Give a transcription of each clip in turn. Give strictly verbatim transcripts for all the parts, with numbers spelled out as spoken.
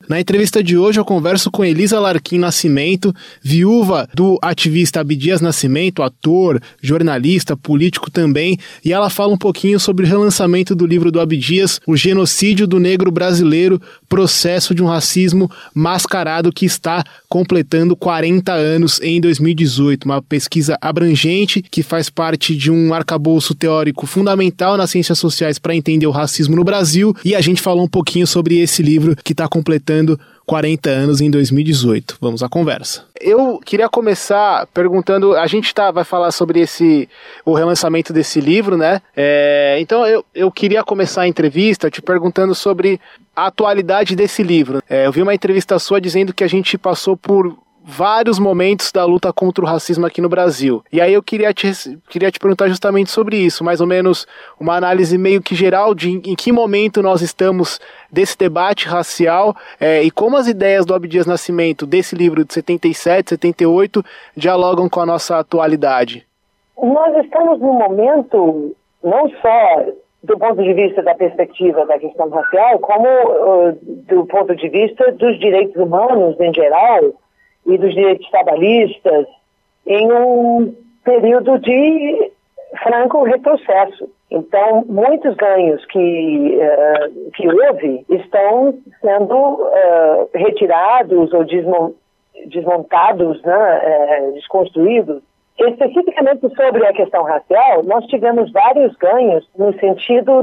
Na entrevista de hoje eu converso com Elisa Larquim Nascimento, viúva do ativista Abdias Nascimento, ator, jornalista, político também, e ela fala um pouquinho sobre o relançamento do livro do Abdias, O Genocídio do Negro Brasileiro, Processo de um Racismo Mascarado, que está completando quarenta anos em dois mil e dezoito. Uma pesquisa abrangente que faz parte de um arcabouço teórico fundamental nas ciências sociais para entender o racismo no Brasil, e a gente falou um pouquinho sobre esse livro que está completando quarenta anos em dois mil e dezoito. Vamos à conversa. Eu queria começar perguntando, a gente tá, vai falar sobre esse, o relançamento desse livro, né? É, então eu, eu queria começar a entrevista te perguntando sobre a atualidade desse livro. É, eu vi uma entrevista sua dizendo que a gente passou por vários momentos da luta contra o racismo aqui no Brasil. E aí eu queria te, queria te perguntar justamente sobre isso, mais ou menos uma análise meio que geral de em que momento nós estamos desse debate racial é, e como as ideias do Abdias Nascimento, desse livro de setenta e sete, setenta e oito, dialogam com a nossa atualidade. Nós estamos num momento, não só do ponto de vista da perspectiva da questão racial, como uh, do ponto de vista dos direitos humanos em geral, e dos direitos trabalhistas, em um período de franco retrocesso. Então, muitos ganhos que, uh, que houve estão sendo uh, retirados ou desmon- desmontados, né, uh, desconstruídos. Especificamente sobre a questão racial, nós tivemos vários ganhos no sentido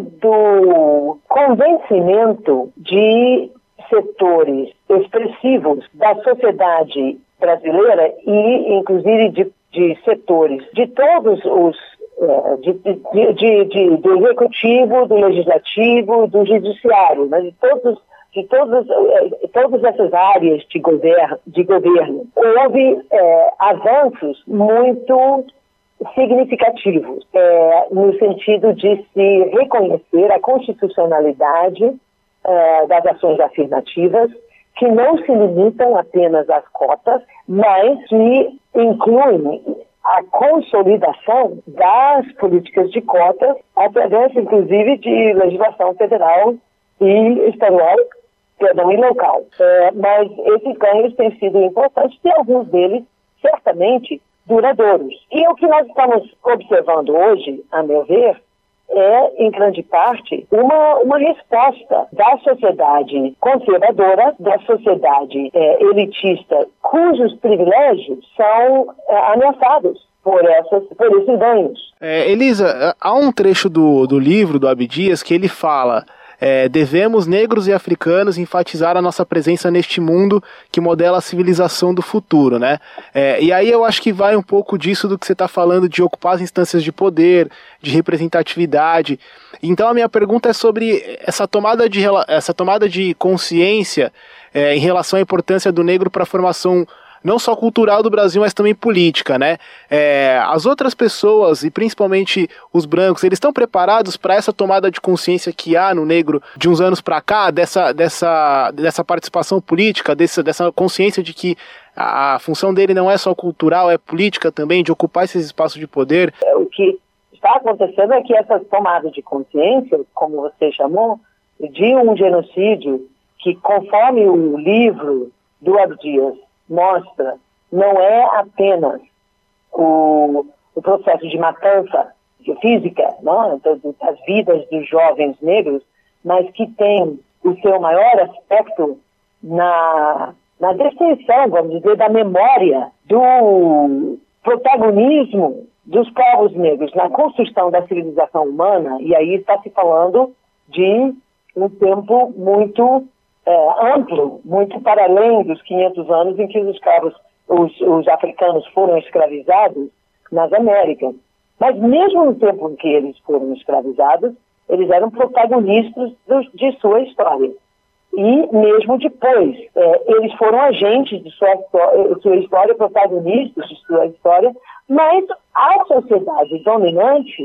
do convencimento de setores expressivos da sociedade brasileira e, inclusive, de, de setores de todos os de, de, de, de, do executivo, do legislativo, do judiciário, né, de todos de todas, todas essas áreas de governo, de governo. Houve é, avanços muito significativos é, no sentido de se reconhecer a constitucionalidade Uh, das ações afirmativas, que não se limitam apenas às cotas, mas que incluem a consolidação das políticas de cotas, através, inclusive, de legislação federal e estadual, perdão, e local. Uh, mas esses ganhos têm sido importantes e alguns deles, certamente, duradouros. E o que nós estamos observando hoje, a meu ver, é, em grande parte, uma, uma resposta da sociedade conservadora, da sociedade é, elitista, cujos privilégios são é, ameaçados por, essas, por esses ganhos. É, Elisa, há um trecho do, do livro do Abdias que ele fala: É, devemos, negros e africanos, enfatizar a nossa presença neste mundo que modela a civilização do futuro, né? É, e aí eu acho que vai um pouco disso do que você está falando, de ocupar as instâncias de poder, de representatividade. Então a minha pergunta é sobre essa tomada de, essa tomada de consciência é, em relação à importância do negro para a formação não só cultural do Brasil, mas também política, né? É, as outras pessoas, e principalmente os brancos, eles estão preparados para essa tomada de consciência que há no negro de uns anos para cá, dessa, dessa, dessa participação política, dessa, dessa consciência de que a função dele não é só cultural, é política também, de ocupar esses espaços de poder? O que está acontecendo é que essa tomada de consciência, como você chamou, de um genocídio que, conforme o livro do Abdias mostra, não é apenas o, o processo de matança física, não, das vidas dos jovens negros, mas que tem o seu maior aspecto na, na destruição, vamos dizer, da memória, do protagonismo dos povos negros na construção da civilização humana. E aí está se falando de um tempo muito É, amplo, muito para além dos quinhentos anos em que os escravos, os, os africanos foram escravizados nas Américas. Mas mesmo no tempo em que eles foram escravizados, eles eram protagonistas do, de sua história. E mesmo depois, é, eles foram agentes de sua, sua história, protagonistas de sua história, mas a sociedade dominante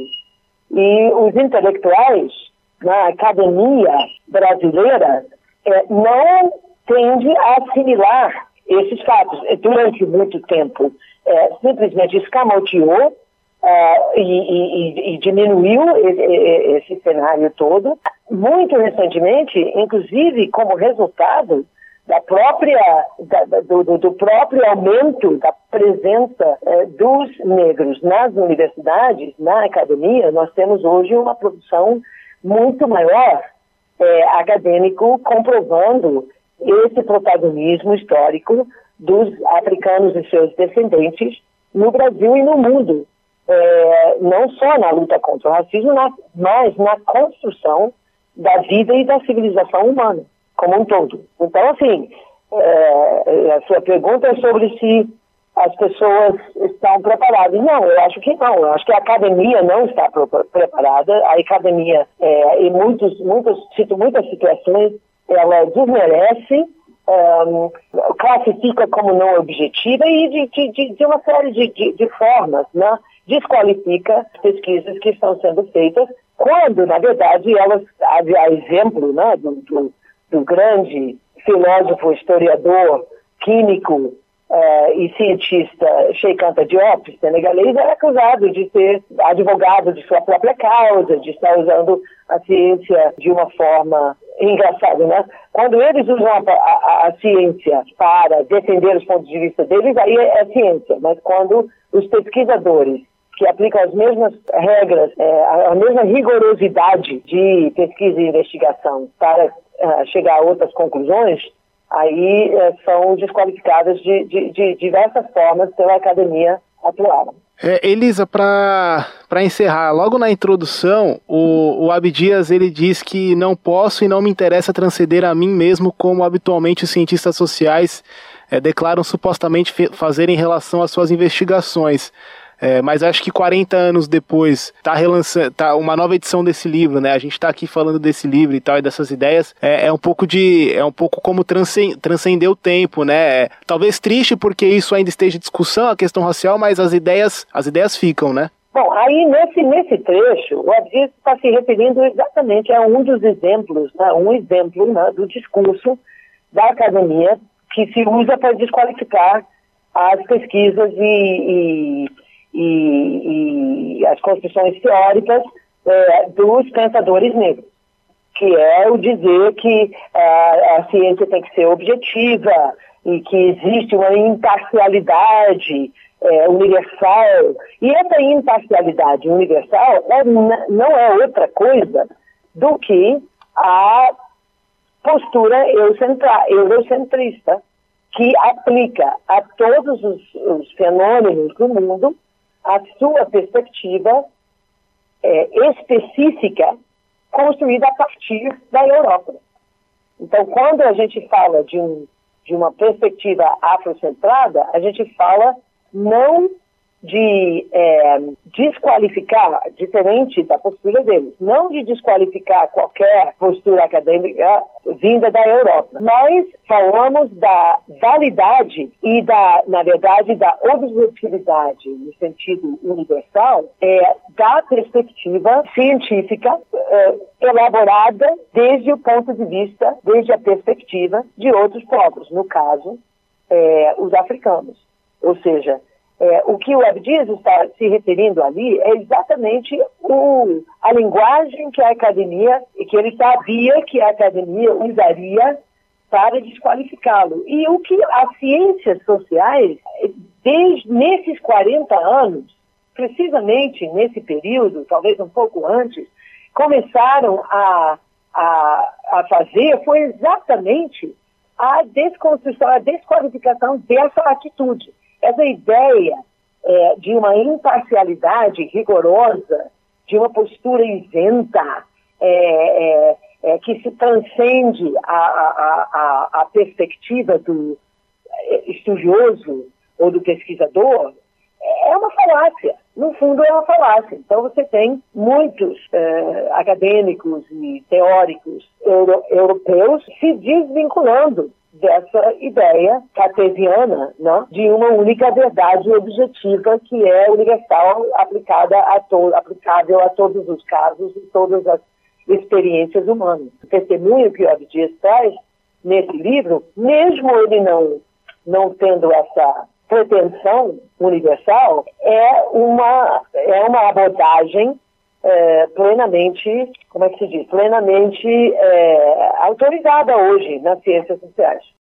e os intelectuais na academia brasileira É, não tende a assimilar esses fatos. Durante muito tempo, é, simplesmente escamoteou é, e, e, e diminuiu esse, esse cenário todo. Muito recentemente, inclusive como resultado da própria, da, do, do próprio aumento da presença eh, dos negros nas universidades, na academia, nós temos hoje uma produção muito maior eh, acadêmico comprovando esse protagonismo histórico dos africanos e seus descendentes no Brasil e no mundo. É, não só na luta contra o racismo, na, mas na construção da vida e da civilização humana, como um todo. Então, assim, é, a sua pergunta é sobre se as pessoas estão preparadas. Não, eu acho que não. Eu acho que a academia não está preparada. A academia, é, em muitos, muitas, muitas situações, ela desmerece, um, classifica como não objetiva e de, de, de uma série de, de, de formas, né? Desqualifica pesquisas que estão sendo feitas, quando, na verdade, elas, a, a exemplo, né, do, do, do grande filósofo, historiador, químico uh, e cientista Cheikh Anta Diop, senegalês, era acusado de ser advogado de sua própria causa, de estar usando a ciência de uma forma engraçada, né? Quando eles usam a, a, a ciência para defender os pontos de vista deles, aí é, é ciência, mas quando os pesquisadores que aplicam as mesmas regras, é, a mesma rigorosidade de pesquisa e investigação para uh, chegar a outras conclusões, aí uh, são desqualificadas de, de, de diversas formas pela academia atual. É, Elisa, para encerrar, logo na introdução, o, o Abdias ele diz que não posso e não me interessa transcender a mim mesmo como habitualmente os cientistas sociais é, declaram supostamente fazer em relação às suas investigações. É, mas acho que quarenta anos depois, tá relançando, tá uma nova edição desse livro, né? A gente tá aqui falando desse livro e tal, e dessas ideias. É, é um pouco de, é um pouco como transcend, transcender o tempo, né? É, talvez triste porque isso ainda esteja em discussão, a questão racial, mas as ideias, as ideias ficam, né? Bom, aí nesse, nesse trecho, o Abdias está se referindo exatamente a um dos exemplos, né? Um exemplo, né, do discurso da academia que se usa para desqualificar as pesquisas e, e E, e as construções teóricas é, dos pensadores negros, que é o dizer que a, a ciência tem que ser objetiva e que existe uma imparcialidade é, universal. E essa imparcialidade universal é, não é outra coisa do que a postura eurocentra, eurocentrista, que aplica a todos os, os fenômenos do mundo a sua perspectiva é, específica construída a partir da Europa. Então, quando a gente fala de, um, de uma perspectiva afrocentrada, a gente fala não de é, desqualificar, diferente da postura deles, não de desqualificar qualquer postura acadêmica vinda da Europa, mas falamos da validade e da, na verdade, da objetividade no sentido universal, é, da perspectiva científica é, elaborada desde o ponto de vista, desde a perspectiva de outros povos, no caso, é, os africanos. Ou seja, É, o que o Abdias está se referindo ali é exatamente o, a linguagem que a academia, e que ele sabia que a academia usaria para desqualificá-lo. E o que as ciências sociais, desde nesses quarenta anos, precisamente nesse período, talvez um pouco antes, começaram a, a, a fazer foi exatamente a desconstrução, a desqualificação dessa atitude. Essa ideia é, de uma imparcialidade rigorosa, de uma postura isenta, é, é, é, que se transcende a, a, a, a perspectiva do estudioso ou do pesquisador, é uma falácia. No fundo, é uma falácia. Então, você tem muitos é, acadêmicos e teóricos euro, europeus se desvinculando dessa ideia cartesiana, né, de uma única verdade objetiva que é universal, aplicada a to- aplicável a todos os casos e todas as experiências humanas. O testemunho que o Abdias traz nesse livro, mesmo ele não, não tendo essa pretensão universal, é uma, é uma abordagem É, plenamente, como é que se diz, plenamente é, autorizada hoje nas ciências sociais.